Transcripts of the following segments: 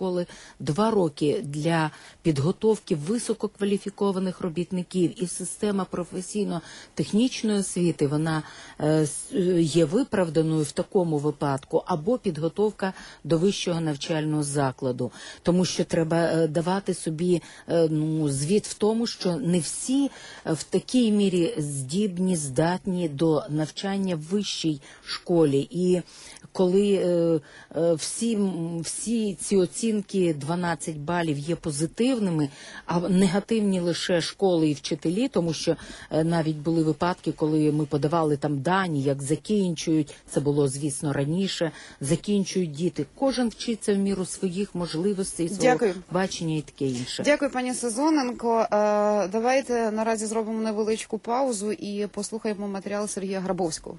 школи, 2 роки для підготовки висококваліфікованих робітників, і система професійно-технічної освіти, вона є виправданою в такому випадку, або підготовка до вищого навчального закладу. Тому що треба давати собі звіт в тому, що не всі в такій мірі здібні, здатні до навчання в вищій школі. І коли всі ці оцінки 12 балів є позитивними, а негативні лише школи і вчителі, тому що навіть були випадки, коли ми подавали там дані, як закінчують, це було, звісно, раніше, закінчують діти. Кожен вчиться в міру своїх можливостей, свого бачення і таке інше. Дякую, пані Сезоненко. Давайте наразі зробимо невеличку паузу і послухаємо матеріал Сергія Грабовського.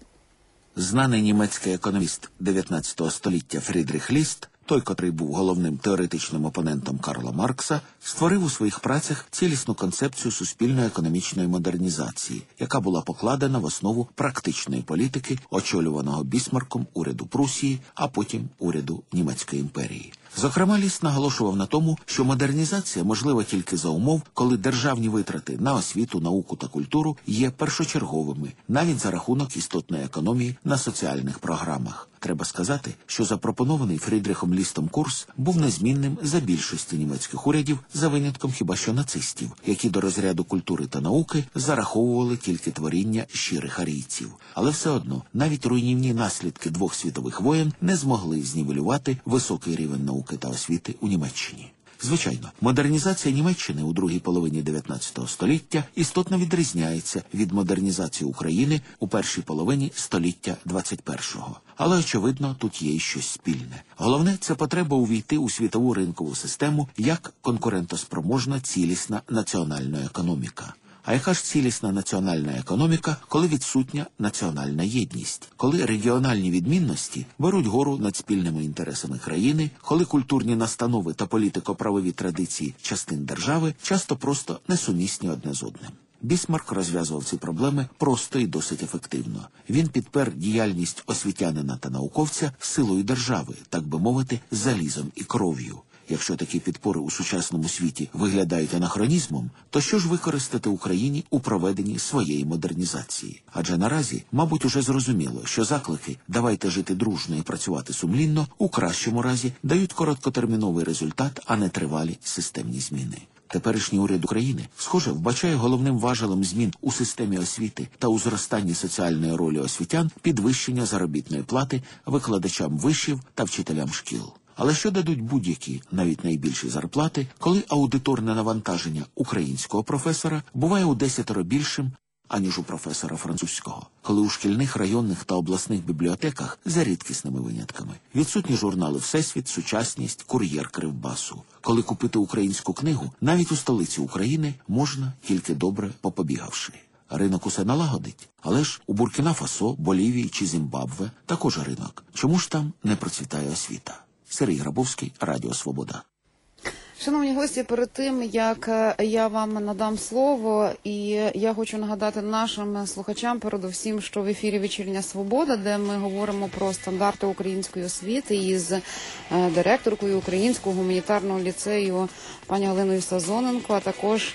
Знаний німецький економіст 19 століття Фрідріх Ліст, той, котрий був головним теоретичним опонентом Карла Маркса, створив у своїх працях цілісну концепцію суспільної економічної модернізації, яка була покладена в основу практичної політики, очолюваного Бісмарком уряду Прусії, а потім уряду Німецької імперії. Зокрема, Ліст наголошував на тому, що модернізація можлива тільки за умов, коли державні витрати на освіту, науку та культуру є першочерговими, навіть за рахунок істотної економії на соціальних програмах. Треба сказати, що запропонований Фрідріхом Лістом курс був незмінним за більшості німецьких урядів, за винятком хіба що нацистів, які до розряду культури та науки зараховували тільки творіння щирих арійців. Але все одно, навіть руйнівні наслідки 2 світових воєн не змогли знівелювати високий рівень науки та освіти у Німеччині. Звичайно, модернізація Німеччини у другій половині 19 століття істотно відрізняється від модернізації України у першій половині століття 21-го. Але, очевидно, тут є й щось спільне. Головне – це потреба увійти у світову ринкову систему як конкурентоспроможна цілісна національна економіка. А яка ж цілісна національна економіка, коли відсутня національна єдність? Коли регіональні відмінності беруть гору над спільними інтересами країни, коли культурні настанови та політико-правові традиції частин держави часто просто несумісні одне з одним. Бісмарк розв'язував ці проблеми просто і досить ефективно. Він підпер діяльність освітянина та науковця силою держави, так би мовити, залізом і кров'ю. Якщо такі підпори у сучасному світі виглядають анахронізмом, то що ж використати Україні у проведенні своєї модернізації? Адже наразі, мабуть, уже зрозуміло, що заклики «давайте жити дружно і працювати сумлінно» у кращому разі дають короткотерміновий результат, а не тривалі системні зміни. Теперішній уряд України, схоже, вбачає головним важелем змін у системі освіти та у зростанні соціальної ролі освітян підвищення заробітної плати викладачам вишів та вчителям шкіл. Але що дадуть будь-які, навіть найбільші зарплати, коли аудиторне навантаження українського професора буває у 10 більшим, аніж у професора французького? Коли у шкільних, районних та обласних бібліотеках, за рідкісними винятками, відсутні журнали «Всесвіт», «Сучасність», «Кур'єр Кривбасу». Коли купити українську книгу навіть у столиці України можна, тільки добре попобігавши. Ринок усе налагодить. Але ж у Буркіна-Фасо, Болівії чи Зімбабве також ринок. Чому ж там не процвітає освіта? Сергій Грабовський, Радіо Свобода. Шановні гості, перед тим, як я вам надам слово, і я хочу нагадати нашим слухачам, передусім, що в ефірі «Вечірня Свобода», де ми говоримо про стандарти української освіти із директоркою Українського гуманітарного ліцею пані Галиною Сезоненко, а також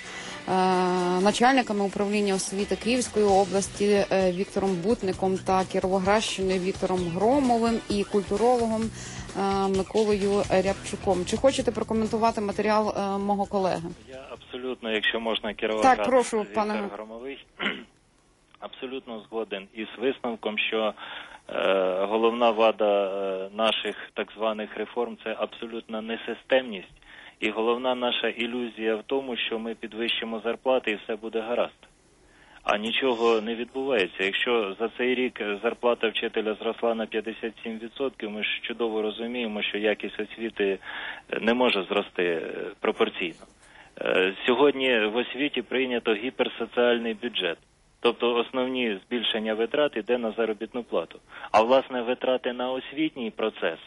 начальниками управління освіти Київської області Віктором Бутником та Кіровоградщини Віктором Громовим і культурологом Миколою Рябчуком. Чи хочете прокоментувати матеріал мого колеги? Я абсолютно, якщо можна, Кіровоград. Так, прошу, Віктор пане Громовий. Абсолютно згоден із висновком, що головна вада наших так званих реформ – це абсолютна несистемність. І головна наша ілюзія в тому, що ми підвищимо зарплати і все буде гаразд. А нічого не відбувається. Якщо за цей рік зарплата вчителя зросла на 57%, ми ж чудово розуміємо, що якість освіти не може зрости пропорційно. Сьогодні в освіті прийнято гіперсоціальний бюджет. Тобто основні збільшення витрат йде на заробітну плату. А власне витрати на освітній процес,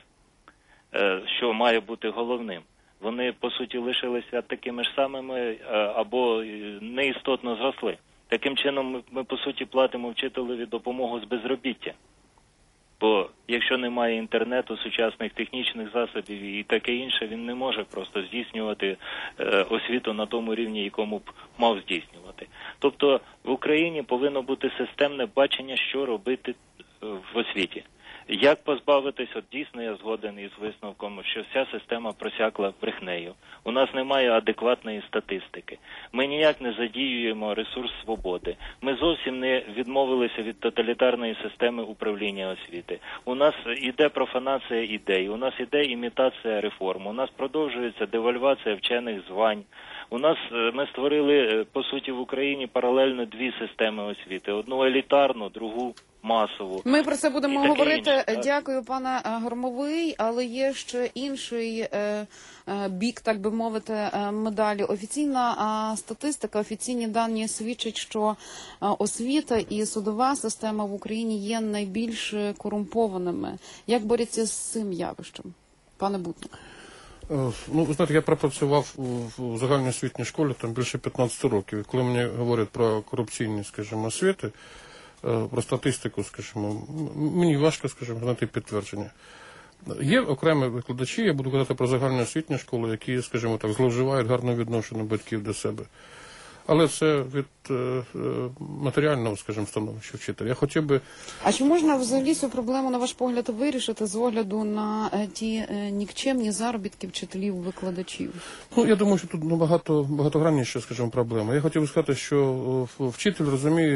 що має бути головним, вони по суті лишилися такими ж самими або неістотно зросли. Таким чином ми по суті платимо вчителеві допомогу з безробіття. Бо якщо немає інтернету, сучасних технічних засобів і таке інше, він не може просто здійснювати освіту на тому рівні, якому б мав здійснювати. Тобто в Україні повинно бути системне бачення, що робити в освіті. Як позбавитись, от дійсно я згоден із висновком, що вся система просякла брехнею. У нас немає адекватної статистики. Ми ніяк не задіюємо ресурс свободи. Ми зовсім не відмовилися від тоталітарної системи управління освіти. У нас іде профанація ідей, у нас іде імітація реформ, у нас продовжується девальвація вчених звань. Ми створили, по суті, в Україні паралельно дві системи освіти. Одну елітарну, другу масову. Ми про це будемо говорити. Інше. Дякую, пане Громовий. Але є ще інший бік, так би мовити, медалі. Офіційна статистика, офіційні дані свідчать, що освіта і судова система в Україні є найбільш корумпованими. Як борються з цим явищем, пане Бутник? Ну, ви знаєте, я пропрацював у загальноосвітній школі там більше 15 років. І коли мені говорять про корупційні, скажімо, освіти, про статистику, скажімо, мені важко, скажімо, знайти підтвердження. Є окремі викладачі, я буду казати про загальноосвітні школи, які, скажімо так, зловживають гарне відношення батьків до себе. Але це від матеріального, скажімо, становища вчителя. Я хотів би... А чи можна взагалі цю проблему, на ваш погляд, вирішити з огляду на ті нікчемні заробітки вчителів-викладачів? Ну, я думаю, що тут багатогранніша, скажімо, проблема. Я хотів би сказати, що вчитель розуміє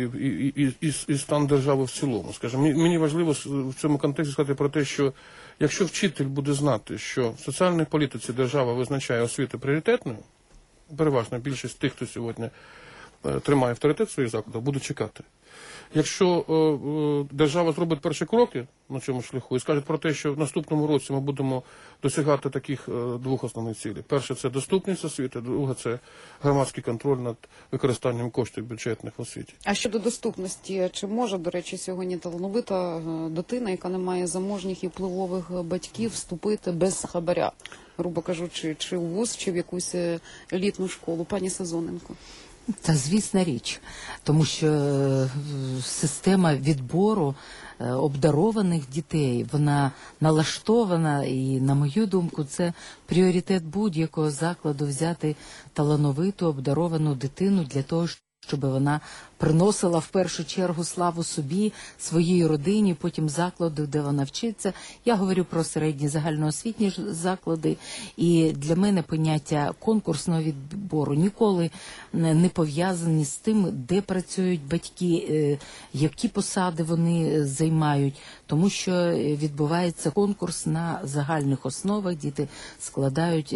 і стан держави в цілому. Скажімо, мені важливо в цьому контексті сказати про те, що якщо вчитель буде знати, що в соціальній політиці держава визначає освіту пріоритетною, переважна більшість тих, хто сьогодні тримає авторитет в своїх закладах, буде чекати. Якщо держава зробить перші кроки на цьому шляху і скаже про те, що в наступному році ми будемо досягати таких двох основних цілей. Перше – це доступність освіти, друге – це громадський контроль над використанням коштів бюджетних в освіті. А щодо доступності, чи може, до речі, сьогодні талановита дитина, яка не має заможних і впливових батьків, вступити без хабаря, грубо кажучи, чи в вуз, чи в якусь елітну школу? Пані Сазоненко. Та звісна річ, тому що система відбору обдарованих дітей, вона налаштована, і, на мою думку, це пріоритет будь-якого закладу взяти талановиту, обдаровану дитину для того, щоб вона приносила в першу чергу славу собі, своїй родині, потім закладу, де вона вчиться. Я говорю про середні загальноосвітні заклади, і для мене поняття конкурсного відбору ніколи не пов'язані з тим, де працюють батьки, які посади вони займають, тому що відбувається конкурс на загальних основах, діти складають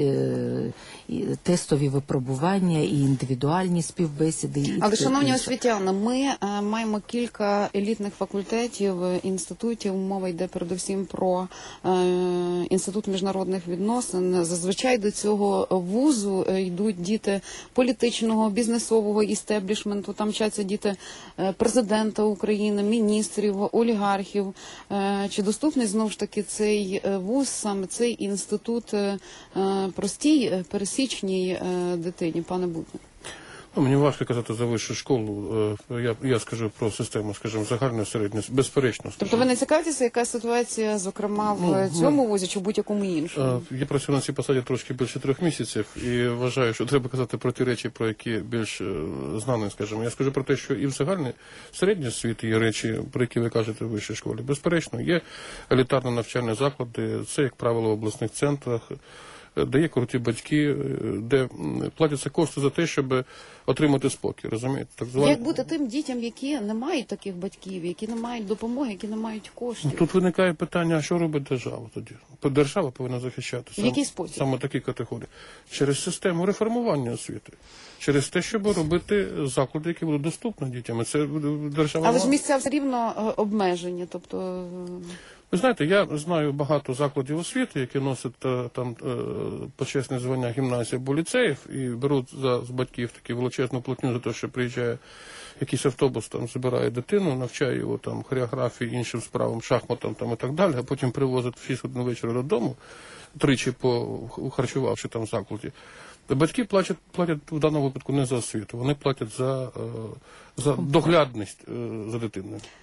тестові випробування і індивідуальні співбесіди. Але, шановні освітяни, ми маємо кілька елітних факультетів, інститутів. Мова йде передусім про Інститут міжнародних відносин. Зазвичай до цього вузу йдуть діти політичного, бізнесового істеблішменту. Там вчаться діти президента України, міністрів, олігархів. Чи доступний, знову ж таки, цей вуз, саме цей інститут простій, пересічній дитині, пане Бутник? Ну, мені важко казати за вищу школу. Я скажу про систему, скажімо, загальної середньої, безперечно. Тобто ви не цікавитеся, яка ситуація, зокрема, в цьому вузі чи в будь-якому іншому? Я працюю на цій посаді трошки більше 3 місяців і вважаю, що треба казати про ті речі, про які більш знані, скажімо. Я скажу про те, що і в загальній середній освіті є речі, про які ви кажете в вищій школі. Безперечно, є елітарні навчальні заклади, це, як правило, в обласних центрах, де є круті батьки, де платяться кошти за те, щоб отримати спокій, розумієте? Так звані... Як бути тим дітям, які не мають таких батьків, які не мають допомоги, які не мають коштів? Тут виникає питання, а що робить держава тоді? Держава повинна захищати В який спосіб? Саме такі категорії. Через систему реформування освіти. Через те, щоб робити заклади, які будуть доступні дітям. Це держава... Але ж місця все рівно обмежені, тобто... Ви знаєте, я знаю багато закладів освіти, які носять там почесне звання гімназії або ліцеїв і беруть з батьків таку величезну платню за те, що приїжджає якийсь автобус, там забирає дитину, навчає його там хореографії, іншим справам, шахматам там і так далі, а потім привозить в 6 годин вечора додому, тричі харчувавши там в закладі. Батьки платять в даному випадку не за освіту, вони платять за доглядність за дитиною.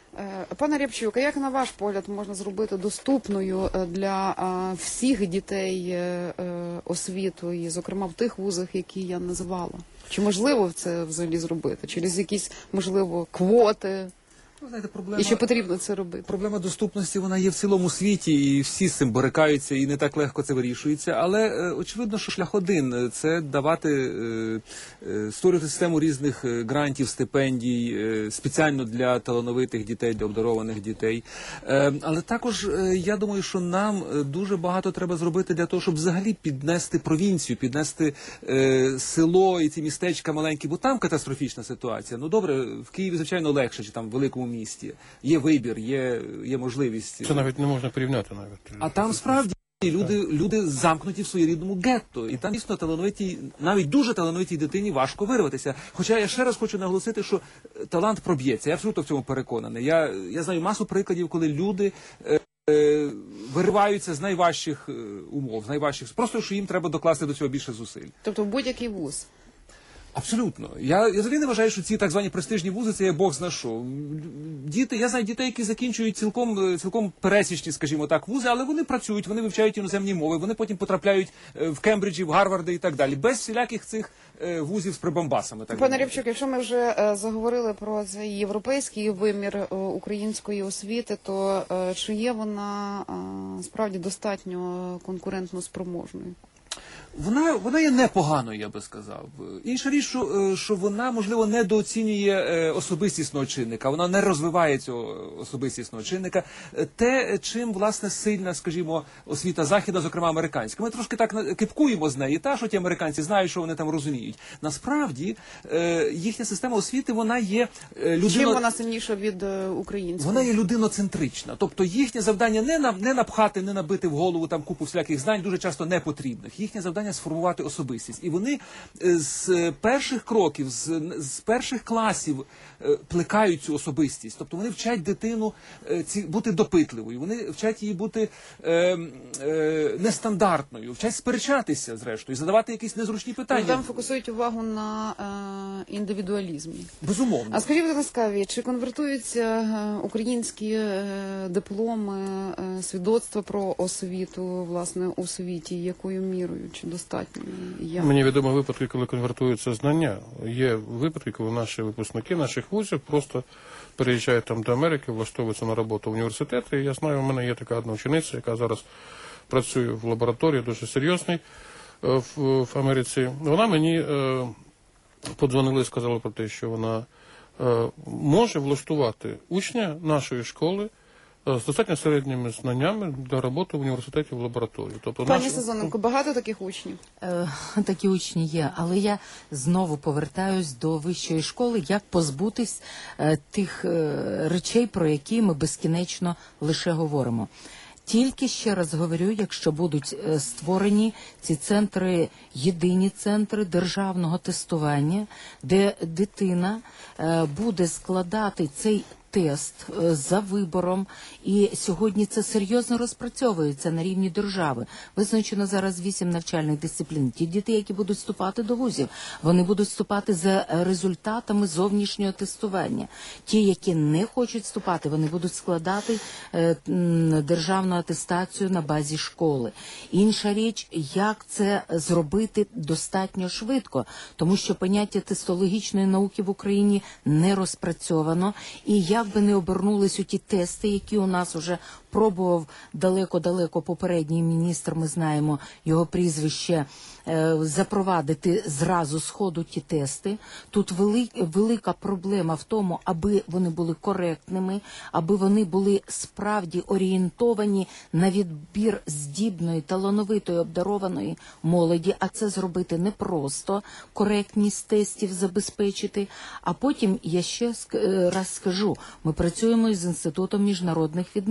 Пане Рябчук, а як на ваш погляд можна зробити доступною для всіх дітей освіту, і, зокрема, в тих вузах, які я називала? Чи можливо це взагалі зробити? Через якісь, можливо, квоти? Ви знаєте, проблема... І чи потрібно це робити? Проблема доступності, вона є в цілому світі, і всі з цим борикаються, і не так легко це вирішується. Але очевидно, що шлях один – це давати, створювати систему різних грантів, стипендій, спеціально для талановитих дітей, для обдарованих дітей. Але також, я думаю, що нам дуже багато треба зробити для того, щоб взагалі піднести провінцію, піднести село і ці містечка маленькі, бо там катастрофічна ситуація. Ну добре, в Києві, звичайно, легше, чи там в великому місті. Є вибір, є можливість. Це навіть не можна порівняти навіть. А там справді люди замкнуті в своєрідному гетто. І там дійсно талановитій, навіть дуже талановитій дитині важко вирватися. Хоча я ще раз хочу наголосити, що талант проб'ється. Я абсолютно в цьому переконаний. Я знаю масу прикладів, коли люди вириваються з найважчих умов, з найважчих. Просто, що їм треба докласти до цього більше зусиль. Тобто в будь-який вуз? Абсолютно. Я взагалі не вважаю, що ці так звані престижні вузи, це є Бог зна що. Діти, я знаю дітей, які закінчують цілком пересічні, скажімо так, вузи, але вони працюють, вони вивчають іноземні мови, вони потім потрапляють в Кембриджі, в Гарварди і так далі. Без всіляких цих вузів з прибамбасами. Пане Рябчук, якщо ми вже заговорили про цей європейський вимір української освіти, то чи є вона справді достатньо конкурентно спроможною? Вона є непоганою, я би сказав. Інша річ, що вона, можливо, недооцінює особистісного чинника, вона не розвиває цього особистісного чинника. Те, чим, власне, сильна, скажімо, освіта Західа, зокрема американська. Ми трошки так кипкуємо з неї, що ті американці знають, що вони там розуміють. Насправді, їхня система освіти, вона є Чим вона сильніша від української? Вона є людиноцентрична. Тобто їхнє завдання не напхати, не набити в голову там купу всіляких знань, дуже часто непотрібних. Їхнє завдання сформувати особистість. І вони з перших кроків, з перших класів плекають цю особистість. Тобто вони вчать дитину бути допитливою, вони вчать її бути нестандартною, вчать сперечатися, зрештою, задавати якісь незручні питання. Там фокусують увагу на індивідуалізмі. Безумовно. А скажіть, будь ласка, чи конвертуються українські дипломи, свідоцтва про освіту, власне, у світі, якою мірою? Чи достатньо? Мені відомо випадки, коли конвертуються знання. Є випадки, коли наші випускники наших вузів просто переїжджають там до Америки, влаштовуються на роботу в університети. І я знаю, у мене є така одна учениця, яка зараз працює в лабораторії, дуже серйозній в Америці. Вона мені подзвонила і сказала про те, що вона може влаштувати учня нашої школи з достатньо середніми знаннями для роботи в університеті в лабораторії. Тобто Пані Сезоненко, багато таких учнів? Такі учні є, але я знову повертаюсь до вищої школи, як позбутись тих речей, про які ми безкінечно лише говоримо. Тільки, ще раз говорю, якщо будуть створені ці центри, єдині центри державного тестування, де дитина буде складати цей тест за вибором, і сьогодні це серйозно розпрацьовується на рівні держави. Визначено зараз 8 навчальних дисциплін. Ті діти, які будуть вступати до вузів, вони будуть вступати за результатами зовнішнього тестування. Ті, які не хочуть вступати, вони будуть складати державну атестацію на базі школи. Інша річ, як це зробити достатньо швидко, тому що поняття тестологічної науки в Україні не розпрацьовано, і як би не обернулись у ті тести, які у нас уже пробував далеко-далеко попередній міністр, ми знаємо його прізвище, запровадити зразу з ходу ті тести. Тут велика проблема в тому, аби вони були коректними, аби вони були справді орієнтовані на відбір здібної, талановитої, обдарованої молоді, а це зробити непросто, коректність тестів забезпечити. А потім, я ще раз скажу, ми працюємо з Інститутом міжнародних відносин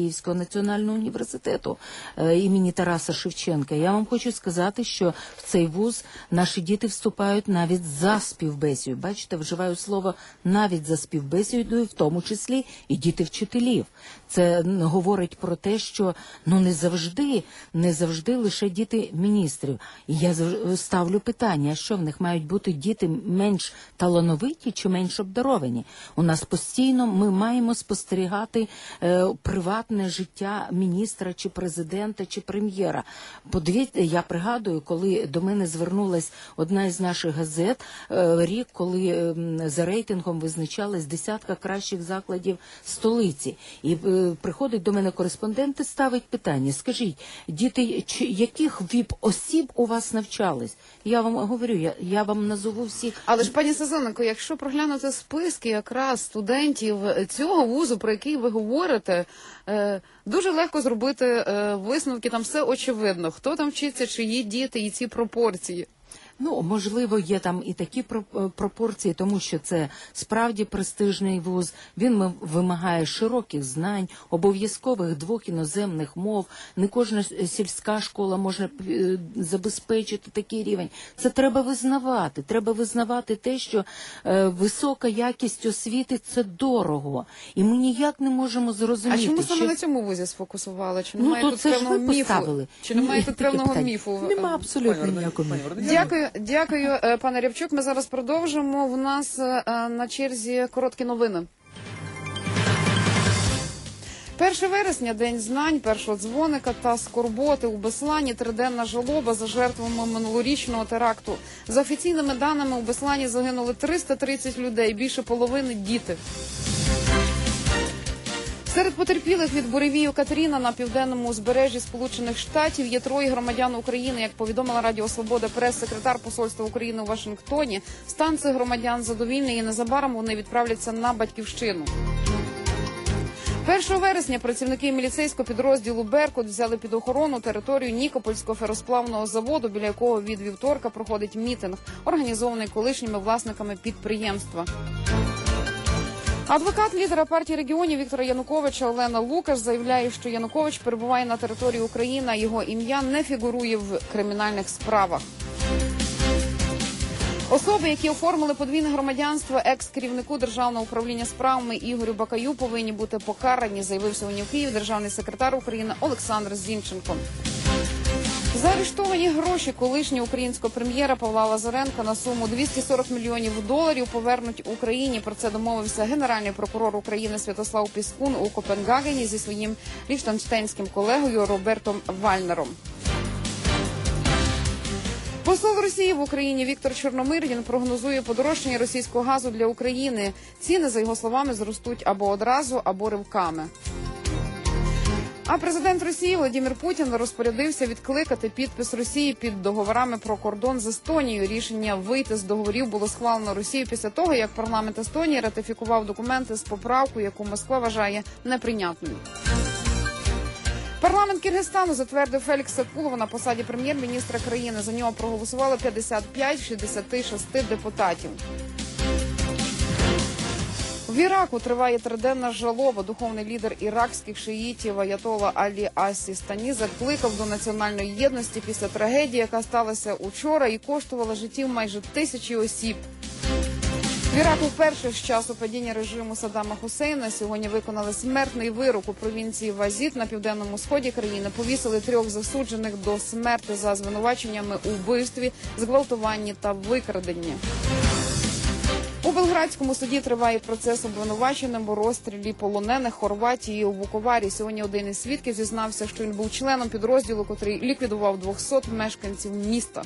Київського національного університету імені Тараса Шевченка. Я вам хочу сказати, що в цей вуз наші діти вступають навіть за співбесідою. Бачите, вживаю слово навіть за співбесідою, в тому числі і діти вчителів. Це говорить про те, що не завжди лише діти міністрів. І я ставлю питання, що в них мають бути діти менш талановиті чи менш обдаровані. У нас постійно ми маємо спостерігати приватне життя міністра чи президента чи прем'єра. Подивіться, я пригадую, коли до мене звернулась одна із наших газет, рік, коли за рейтингом визначалась десятка кращих закладів столиці. І приходить до мене кореспондент і ставить питання: скажіть, діти яких ВІП-осіб у вас навчались? Я вам говорю, я вам назову всіх. Але ж, пані Сезоненко, якщо проглянути списки якраз студентів цього вузу, про який ви говорите, дуже легко зробити висновки, там все очевидно. Хто там вчиться, чиї діти і ці пропорції. Ну, можливо, є там і такі пропорції, тому що це справді престижний вуз. Він вимагає широких знань, обов'язкових 2 іноземних мов. Не кожна сільська школа може забезпечити такий рівень. Це треба визнавати. Треба визнавати те, що висока якість освіти – це дорого. І ми ніяк не можемо зрозуміти. А чому саме що... на цьому вузі сфокусували? Чи немає тут це певного міфу? поставили. Чи немає тут певного міфу? Нема абсолютно ніякого міфу. Дякую, пане Рябчук. Ми зараз продовжимо. В нас на черзі короткі новини. 1 вересня – День знань, першого дзвоника та скорботи у Беслані, 3-денна жалоба за жертвами минулорічного теракту. За офіційними даними, у Беслані загинули 330 людей, більше половини – діти. Серед потерпілих від буревію Катріна на південному узбережжі Сполучених Штатів є 3 громадян України. Як повідомила Радіо Свобода прес-секретар Посольства України у Вашингтоні, стан цих громадян задовільний і незабаром вони відправляться на батьківщину. 1 вересня працівники міліцейського підрозділу «Беркут» взяли під охорону територію Нікопольського феросплавного заводу, біля якого від вівторка проходить мітинг, організований колишніми власниками підприємства. Адвокат лідера партії регіонів Віктора Януковича Олена Лукаш заявляє, що Янукович перебуває на території України, а його ім'я не фігурує в кримінальних справах. Особи, які оформили подвійне громадянство екс-керівнику Державного управління справами Ігорю Бакаю, повинні бути покарані, заявив сьогодні в Києві державний секретар України Олександр Зінченко. Заарештовані гроші колишнього українського прем'єра Павла Лазаренка на суму $240 мільйонів повернуть Україні. Про це домовився генеральний прокурор України Святослав Піскун у Копенгагені зі своїм ліхтенштейнським колегою Робертом Вальнером. Посол Росії в Україні Віктор Чорномирдін прогнозує подорожчання російського газу для України. Ціни, за його словами, зростуть або одразу, або ривками. А президент Росії Владимир Путін розпорядився відкликати підпис Росії під договорами про кордон з Естонією. Рішення вийти з договорів було схвалено Росією після того, як парламент Естонії ратифікував документи з поправкою, яку Москва вважає неприйнятною. Парламент Киргизстану затвердив Фелікса Кулова на посаді прем'єр-міністра країни. За нього проголосувало 55 з 66 депутатів. В Іраку триває 3-денна жалоба. Духовний лідер іракських шиїтів аятола Алі Ас-Сістані закликав до національної єдності після трагедії, яка сталася учора і коштувала життів майже 1000 осіб. В Іраку вперше з часу падіння режиму Саддама Хусейна сьогодні виконали смертний вирок у провінції Вазід на південному сході країни. Повісили 3 засуджених до смерти за звинуваченнями у вбивстві, зґвалтуванні та викраденні. У Белградському суді триває процес обвинуваченим у розстрілі полонених Хорватії у Вуковарі. Сьогодні один із свідків зізнався, що він був членом підрозділу, котрий ліквідував 200 мешканців міста.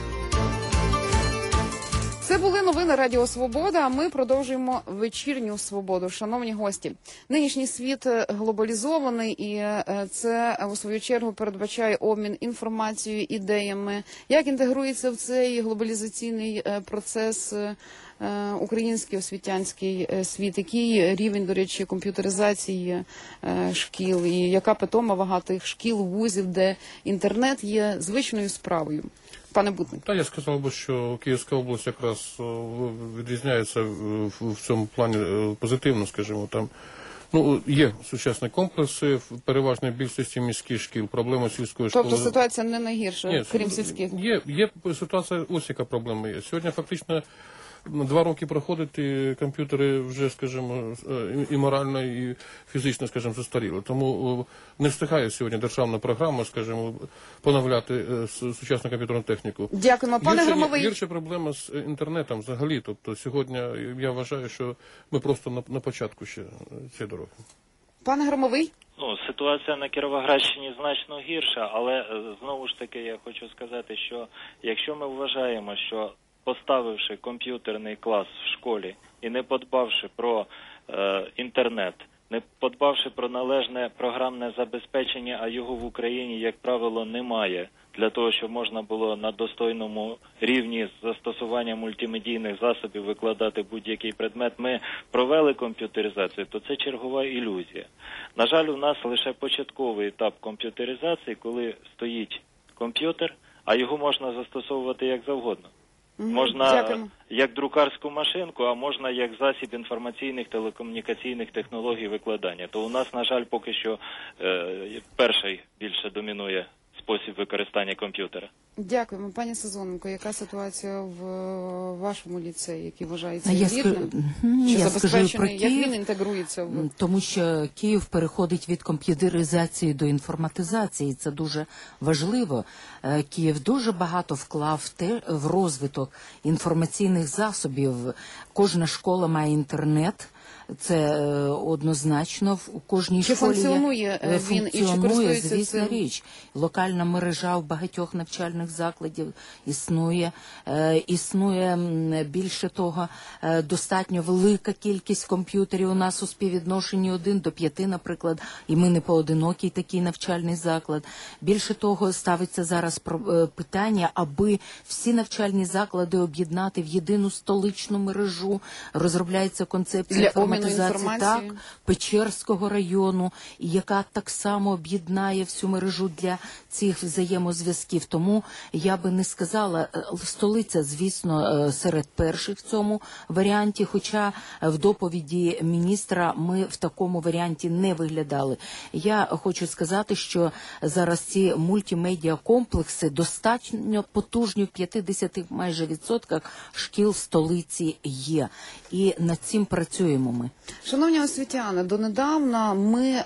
Це були новини Радіо Свобода, а ми продовжуємо вечірню свободу. Шановні гості, нинішній світ глобалізований, і це, у свою чергу, передбачає обмін інформацією, ідеями. Як інтегрується в цей глобалізаційний процес український освітянський світ? Який рівень, до речі, комп'ютеризації шкіл? І яка питома вага тих шкіл, вузів, де інтернет є звичною справою? Пане Бутник. Та я сказав би, що Київська область якраз відрізняється в цьому плані позитивно, скажімо, там Ну, є сучасні комплекси, в переважній більшості міських шкіл, проблема сільської школи. Тобто ситуація не найгірша, Ні, крім сільських? Є ситуація, ось яка проблема є. Сьогодні фактично 2 роки проходить, і комп'ютери вже, скажімо, і морально, і фізично, скажімо, застаріли. Тому не встигає сьогодні державна програма, скажімо, поновляти сучасну комп'ютерну техніку. Дякуємо. Пане Громовий. Гірша проблема з інтернетом взагалі. Тобто сьогодні я вважаю, що ми просто на початку ще цієї дороги. Пане Громовий. Ну, ситуація на Кіровоградщині значно гірша, але знову ж таки я хочу сказати, що якщо ми вважаємо, що поставивши комп'ютерний клас в школі і не подбавши про інтернет, не подбавши про належне програмне забезпечення, а його в Україні, як правило, немає, для того, щоб можна було на достойному рівні з застосуванням мультимедійних засобів викладати будь-який предмет, ми провели комп'ютеризацію, то це чергова ілюзія. На жаль, у нас лише початковий етап комп'ютеризації, коли стоїть комп'ютер, а його можна застосовувати як завгодно. Можна як друкарську машинку, а можна як засіб інформаційних телекомунікаційних технологій викладання. То у нас, на жаль, поки що перший більше домінує спосіб використання комп'ютера. Дякуємо. Пані Сезоненко, яка ситуація в вашому ліцеї, який вважається Я елітним? Чи я скажу забезпечений? про Як Київ, він інтегрується в... тому що Київ переходить від комп'ютеризації до інформатизації. Це дуже важливо. Київ дуже багато вклав в розвиток інформаційних засобів. Кожна школа має інтернет. Це однозначно в кожній Чи школі функціонує він і чи користується звісно, цим? річ. Локальна мережа в багатьох навчальних закладів існує. Існує, більше того, достатньо велика кількість комп'ютерів у нас у співвідношенні 1 до 5, наприклад, і ми не поодинокий такий навчальний заклад. Більше того, ставиться зараз питання, аби всі навчальні заклади об'єднати в єдину столичну мережу. Розробляється концепція інформатизації, так, Печерського району, і яка так само об'єднає всю мережу для цих взаємозв'язків. Тому я би не сказала, столиця, звісно, серед перших в цьому варіанті, хоча в доповіді міністра ми в такому варіанті не виглядали. Я хочу сказати, що зараз ці мультимедіа-комплекси достатньо потужні в 50 майже відсотках шкіл столиці є. І над цим працюємо ми. Шановні освітяни, донедавна ми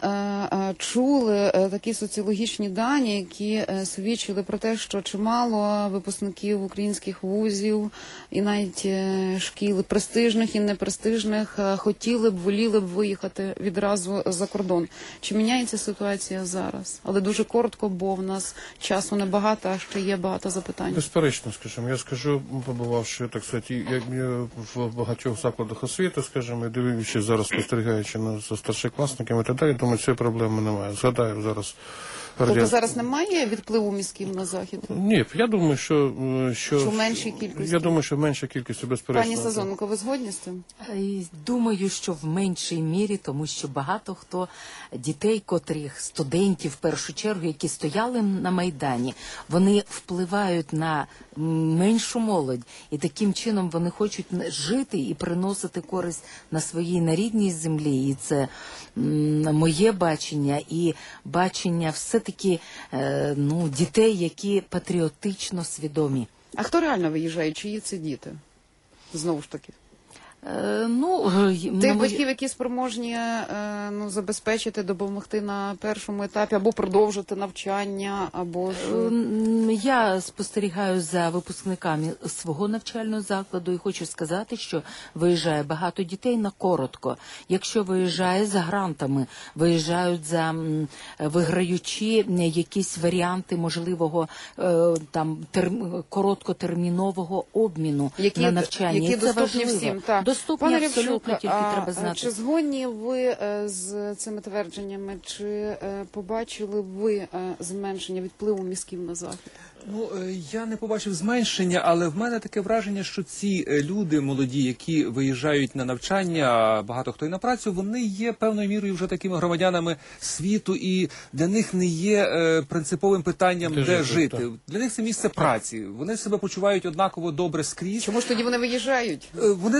чули такі соціологічні дані, які свідчили про те, що чимало випускників українських вузів і навіть шкіл престижних і непрестижних хотіли б, воліли б виїхати відразу за кордон. Чи міняється ситуація зараз? Але дуже коротко, бо в нас часу небагато, а ще є багато запитань. Безперечно, скажімо. Я скажу, побувавши, так сказати, як в багатьох закладах освіти, скажімо, і дивлячись зараз, спостерігаючи за старшокласниками і так далі, думаю, цієї проблеми немає. Згадаю зараз. Тобто зараз немає відпливу мізків на захід? Ні, я думаю, що в меншій кількості? Я думаю, що в меншій кількості, безперечно. Пані Сезоненко, ви згодні з цим? Думаю, що в меншій мірі, тому що багато хто дітей, котрих студентів в першу чергу, які стояли на Майдані, вони впливають на меншу молодь, і таким чином вони хочуть жити і приносити користь на своїй на рідній землі. І це моє бачення і бачення все-таки дітей, які патріотично свідомі. А хто реально виїжджає? Чиї це діти? Знову ж таки. Тих батьків, які спроможні забезпечити, допомогти на першому етапі, або продовжити навчання, або ж... Я спостерігаю за випускниками свого навчального закладу і хочу сказати, що виїжджає багато дітей на коротко. Якщо виїжджає за грантами, виїжджають за виграючи якісь варіанти можливого короткотермінового обміну на навчання. Які доступні всім, так. Доступні абсолютно, тільки треба знати. Чи згодні ви з цими твердженнями, чи побачили ви зменшення відпливу мізків на захід? Я не побачив зменшення, але в мене таке враження, що ці люди молоді, які виїжджають на навчання, а багато хто і на працю, вони є певною мірою вже такими громадянами світу, і для них не є принциповим питанням, де жити. Так. Для них це місце праці. Вони себе почувають однаково добре скрізь. Чому ж тоді вони виїжджають? Вони так само можуть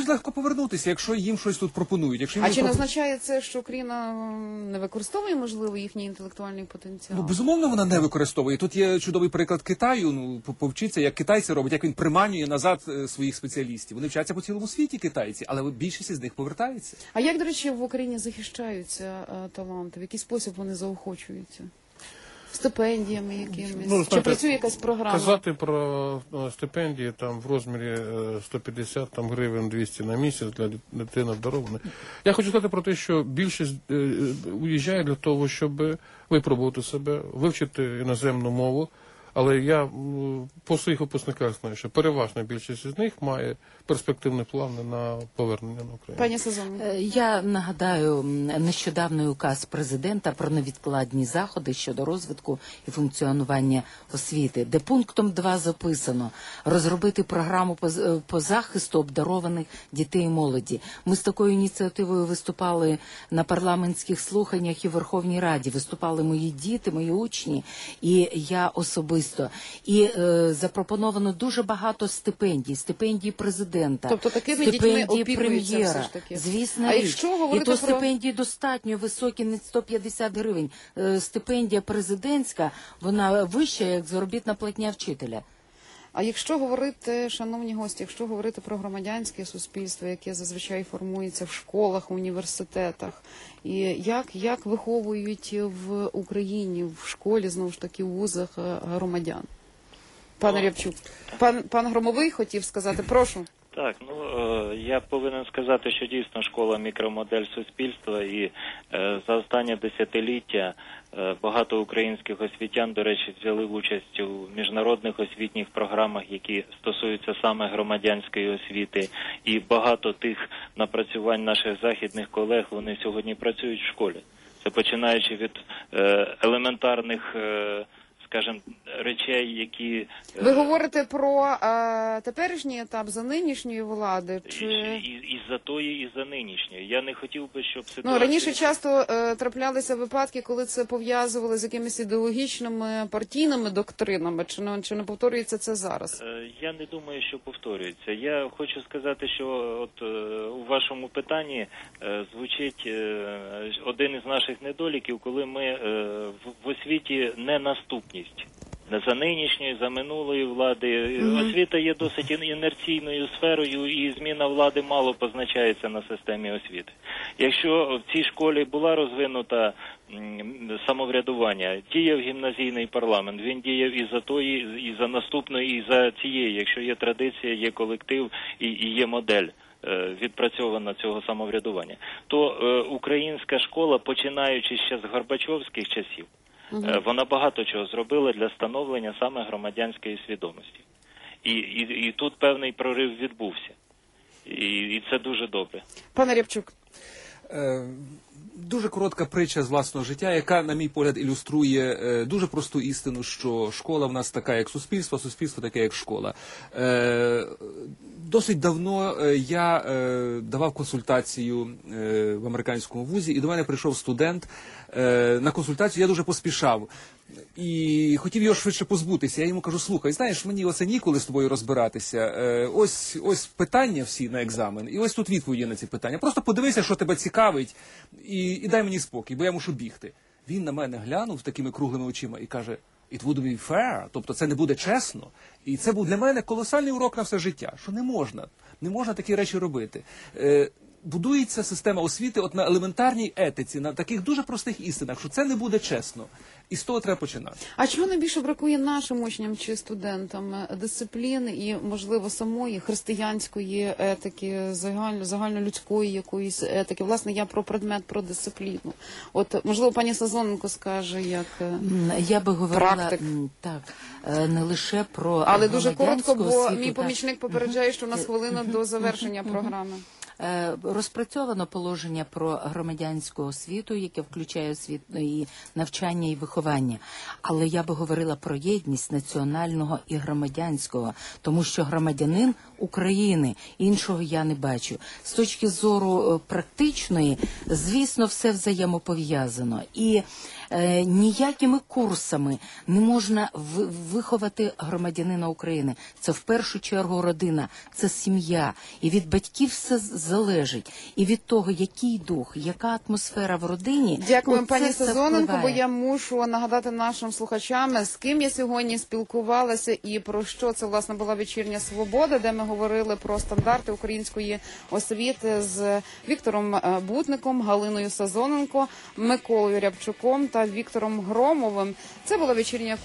можуть легко повернутися, якщо їм щось тут пропонують. Якщо їм А чи не пропонують- означає це, що Україна не використовує, можливо, їхній інтелектуальний потенціал? Ну, безумовно, вона не використовує. Тут є чудовий приклад Китаю. Ну, повчиться, як китайці роблять, як він приманює назад своїх спеціалістів. Вони вчаться по цілому світі, китайці, але більшість з них повертається. А як, до речі, в Україні захищаються таланти? В який спосіб вони заохочуються? Стипендіями якимись? Ну, Чи знаєте, працює якась програма? Казати про стипендії там в розмірі 150 там, гривень 200 на місяць для дитини обдарованої. Я хочу сказати про те, що більшість уїжджає для того, щоб випробувати себе, вивчити іноземну мову. Але я по своїх випускниках знаю, що переважна більшість з них має перспективні плани на повернення на Україну. Пані Сезон. Я нагадаю нещодавний указ президента про невідкладні заходи щодо розвитку і функціонування освіти, де пунктом 2 записано розробити програму по захисту обдарованих дітей і молоді. Ми з такою ініціативою виступали на парламентських слуханнях і в Верховній Раді. Виступали мої діти, мої учні, і я особисто. І запропоновано дуже багато стипендій президента, Тобто такими дітьми стипендії опікуються все прем'єра. ж таки. Звісно, А річ. якщо І говорити то про- стипендії достатньо високі, не 150 гривень. Стипендія президентська, вона вища, як заробітна платня вчителя. А якщо говорити, шановні гості, якщо говорити про громадянське суспільство, яке зазвичай формується в школах, університетах, і як виховують в Україні, в школі, знову ж таки, в вузах громадян? Пане Рябчук, пан Громовий хотів сказати, прошу. Так, я повинен сказати, що дійсно школа мікромодель суспільства, і за останнє десятиліття багато українських освітян, до речі, взяли участь у міжнародних освітніх програмах, які стосуються саме громадянської освіти, і багато тих напрацювань наших західних колег, вони сьогодні працюють в школі. Це починаючи від елементарних, скажімо, речей, які... Ви говорите про теперішній етап за нинішньої влади? Чи... І за тої, і за нинішньої. Я не хотів би, щоб ситуація... Раніше часто траплялися випадки, коли це пов'язували з якимись ідеологічними партійними доктринами. Чи не повторюється це зараз? Я не думаю, що повторюється. Я хочу сказати, що от у вашому питанні звучить один із наших недоліків, коли ми в освіті не наступність. За нинішньої, за минулої влади. Освіта є досить інерційною сферою, і зміна влади мало позначається на системі освіти. Якщо в цій школі була розвинута самоврядування, діяв гімназійний парламент, він діяв і за тої, і за наступної, і за цієї. Якщо є традиція, є колектив і є модель відпрацьована цього самоврядування, то українська школа, починаючи ще з Горбачовських часів, вона багато чого зробила для становлення саме громадянської свідомості. І тут певний прорив відбувся. І це дуже добре. Пане Рябчук. Дуже коротка притча з власного життя, яка, на мій погляд, ілюструє дуже просту істину, що школа в нас така, як суспільство, суспільство таке, як школа. Досить давно я давав консультацію в американському вузі, і до мене прийшов студент на консультацію. Я дуже поспішав і хотів його швидше позбутися. Я йому кажу: слухай, знаєш, мені оце ніколи з тобою розбиратися. Ось питання всі на екзамен, і ось тут відповіді на ці питання. Просто подивися, що тебе цікавить, і дай мені спокій, бо я мушу бігти. Він на мене глянув такими круглими очима і каже: It would be fair, тобто це не буде чесно. І це був для мене колосальний урок на все життя, що не можна такі речі робити. Будується система освіти от на елементарній етиці, на таких дуже простих істинах, що це не буде чесно. І з того треба починати. А чого найбільше бракує нашим учням чи студентам? Дисциплін і, можливо, самої християнської етики, загальнолюдської якоїсь етики? Власне, я про предмет, про дисципліну. От, можливо, пані Сазоненко скаже, як я би говорила, практик. Так, не лише про Але дуже коротко, бо освіту, мій помічник попереджає, що у нас хвилина до завершення програми. Розпрацьовано положення про громадянську освіту, яке включає освіту і навчання, і виховання. Але я би говорила про єдність національного і громадянського, тому що громадянин України, іншого я не бачу. З точки зору практичної, звісно, все взаємопов'язано. І ніякими курсами не можна виховати громадянина України. Це в першу чергу родина, це сім'я. І від батьків все залежить. І від того, який дух, яка атмосфера в родині. Дякую, оце пані все Сезоненко, бо впливає. я мушу нагадати нашим слухачам, з ким я сьогодні спілкувалася і про що це, власне, була вечірня свобода, де ми говорили про стандарти української освіти з Віктором Бутником, Галиною Сезоненко, Миколою Рябчуком та Віктором Громовим. Це була вечірня